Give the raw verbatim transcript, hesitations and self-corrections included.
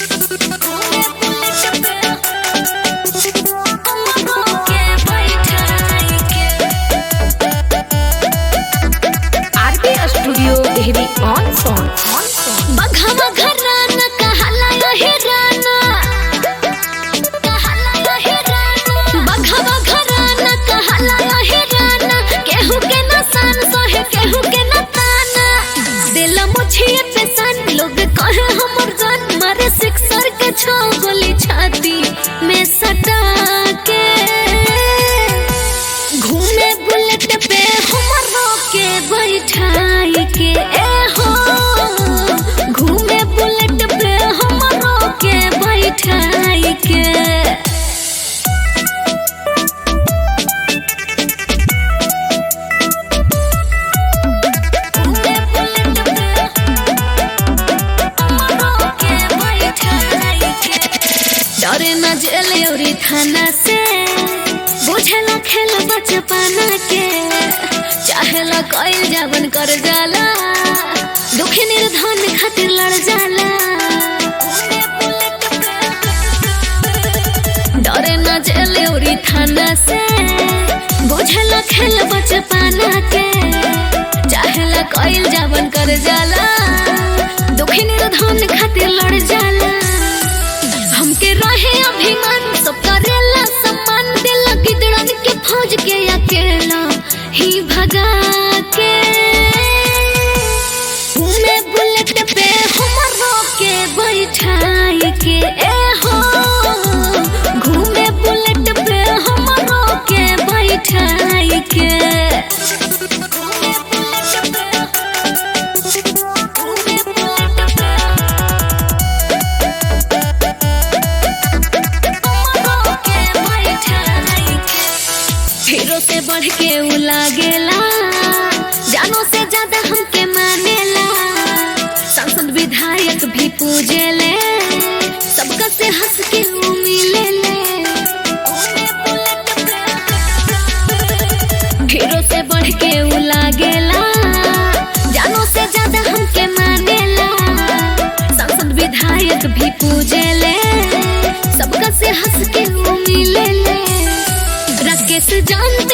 on song बघवा घराना कहाला हेराना कहाला हेराना बघवा घराना कहाला हेराना केहू के ना सान सहे केहू के ना ताना दिल मुछिए पे सान लोग कहे हमर जान मारे सिक्सर के छो गोली छाती में सटा के घूमे बुलेट पे हमर रोके बैठाई के ए हो घूमे बुलेट पे हमरो के बैठाई के घूमे बुलेट पे हमरो के बैठाई के डरे ना जेल औरी थाना से बुझला खेल बचपना के चाहेला कोई जवन कर जाला दुखी निर्धन खातिर लड़ जाला डरे ना जेल औरी थाना से बुझला खेल बचपना के चाहेला कोई जवन कर जाला दुखी निर्धन खातिर लड़ जाला हमके रहे अभिमान सब करेला सम्मान दिल गिदड़न के फौज के अकेला ही भगा के घूमे बुलेट पे हमरो के बैठाई के ए हो घूमे बुलेट पे हमरो के बैठाई के घूमे बुलेट पे घूमे बुलेट पे हमरो के बैठाई के हीरो से बढ़ के उ लागेला जानो से ज्यादा हमके मानेला सांसद विधायक भी पूजेले सबका से हंस के उ मिलेले हीरो से बढ़ के उ लागेला जानो से ज्यादा हमके मानेला सांसद विधायक भी पूजेले सबका से हंस के उ मिलेले राकेश जान